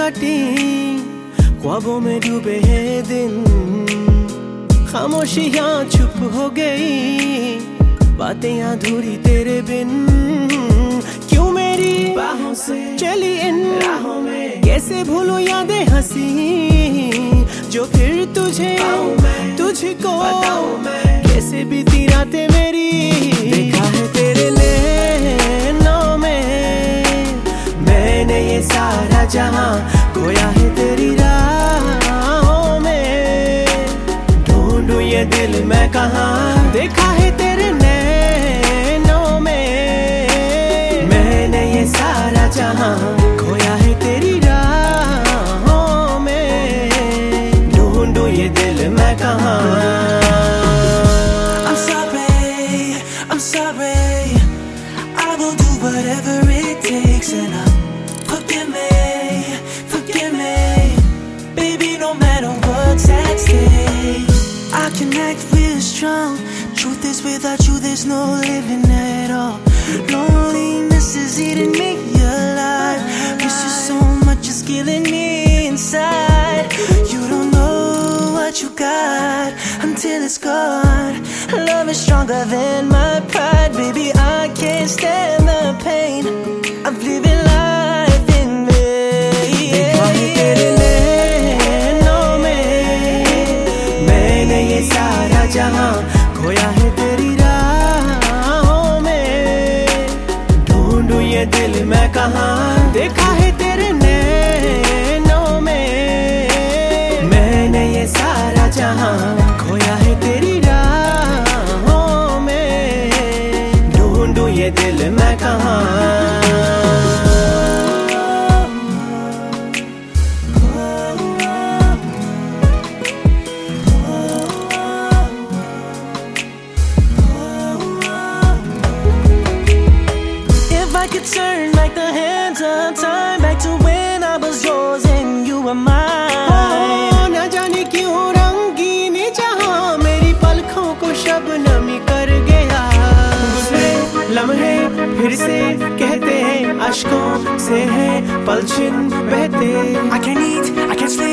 काटी, ख्वाबों में डूबे हैं दिन, खामोशियां चुप हो गई, बातें अधूरी तेरे बिन। क्यों मेरी बाहों से चली इन राहों में, कैसे भूलूं यादें हंसी जो फिर तुझे तुझको कैसे बीती रातें मेरी। देखा है तेरे नैनों में मैंने ये सारा जहां, खोया है तेरी राहों में, ढूंढूं ये दिल मैं कहां। देखा है तेरे नैनों में मैंने ये सारा जहां, खोया है तेरी राहों में, ढूंढूं ये दिल मैं कहां। I'm sorry, I will do whatever it takes, and forgive me, baby, no matter what's at stake. I can act real strong, truth is without you there's no living at all. Loneliness is eating me alive, miss you so much it's killing me inside. You don't know what you got until it's gone. Love is stronger than my pride, baby, I can't stand the pain of living life in me. देखा है तेरे नैनों में मैंने ये सारा जहां, खोया है तेरी राहों में, ढूंढूं ये दिल मैं कहां। देखा है तेरे नैनों में मैंने ये सारा जहां, खोया है तेरी राहों में, ढूंढूं ये दिल मैं कहां। I could turn back the hands of time, back to when I was yours and you were mine. ना जाने क्यों रंगीन जहां मेरी पलकों को शबनमी कर गया। गुजरे लम्हे फिर से कहते हैं, अश्कों से है पलछिन बहते। I can't eat, I can't sleep,